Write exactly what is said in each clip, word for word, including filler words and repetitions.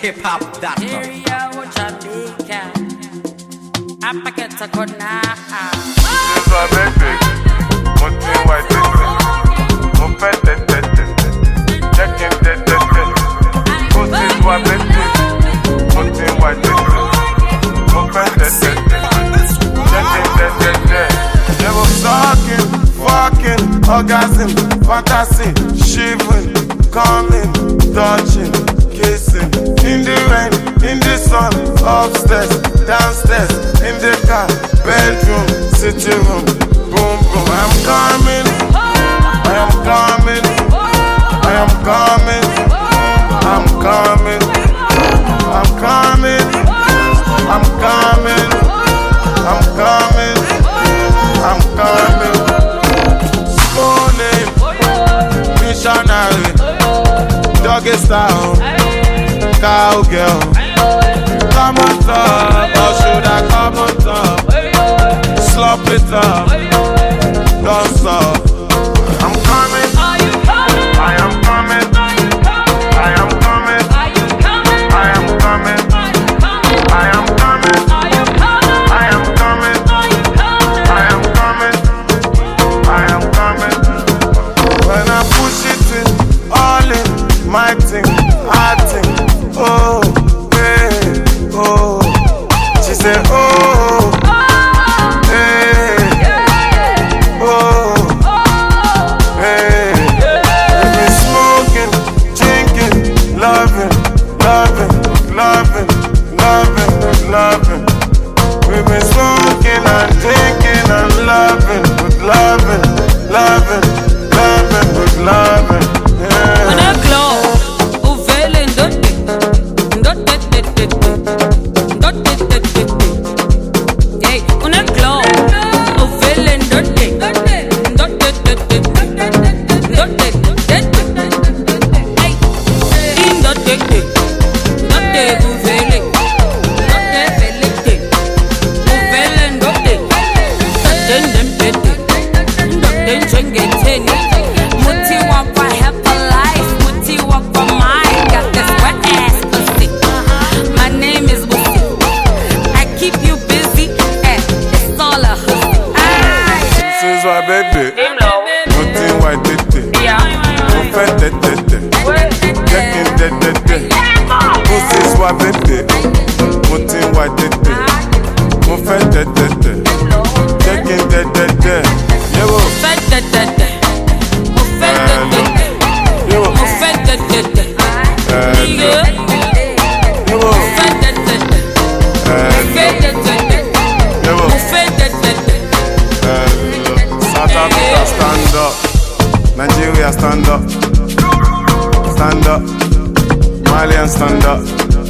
hip hop doctor. Area watch a big cat. I packet a corner. This is my baby. One thing white baby. One pet that that that. Check him that that that. This is my baby. One thing white baby. One pet that that that. Check him that that that. They were talking, fucking, orgasm, fantasy, shivering, coming, touching, kissing. In the rain, in the sun, upstairs, downstairs, in the car, bedroom, sitting room, boom boom. I am coming, I am coming, I am coming, I'm coming, I'm coming, I'm coming, I'm coming, I'm coming. Morning, missionary, doggy style, cowgirl. Come on top, or should I come on top? Slop it up, don't stop. I'm coming, Are you coming? I am coming, Are you coming? I am coming, Are you coming? I am coming, Are you coming? I am coming, Are you coming? I am coming, Are you coming? I am coming, I am coming. When I push it in, all in, my thing, I think, oh, hey, oh. She said, oh, hey, oh, hey. We've been smoking, drinking, loving, loving, loving, loving, loving. We've been smoking and drinking and loving, with loving, loving, loving, with loving. Yeah. When I glow, o velho ndote, ndote, ndote, ndote, ndote, ndote. Hey, when I glow, o velho ndote, ndote, ndote, ndote, ndote, ndote. Hey, ndote, ndote, o velho, ndote, velho, o velho ndote, ndote, ndote, ndote, chengetheni. Muti wapa help a life, muti wapa mine. Got this wet ass pussy. My name is Wussy. I keep you busy, and it's all a hussy. This is my baby. Nothing white tete. No fat tete. Checking tete. This is my baby. Nothing white tete. No fat tete. Checking tete. Yeah, wo. Fed da da da. Oh, fed da da da. Yeah, wo. Oh, fed da da da. Nigga. Yeah, wo. Fed da da da. Fed da da da. Yeah, wo. Oh, fed da da da. South Africa stand up. Nigeria stand up. Stand up. Malian stand up.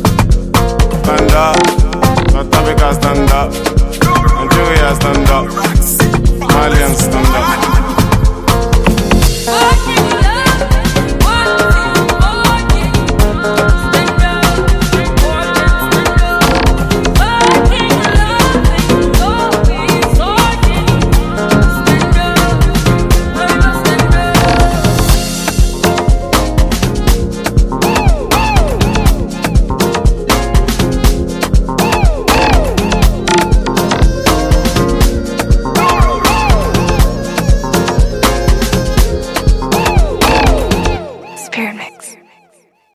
Stand up. South Africa stand up. Nigeria stand up. Malian stand up. Spirit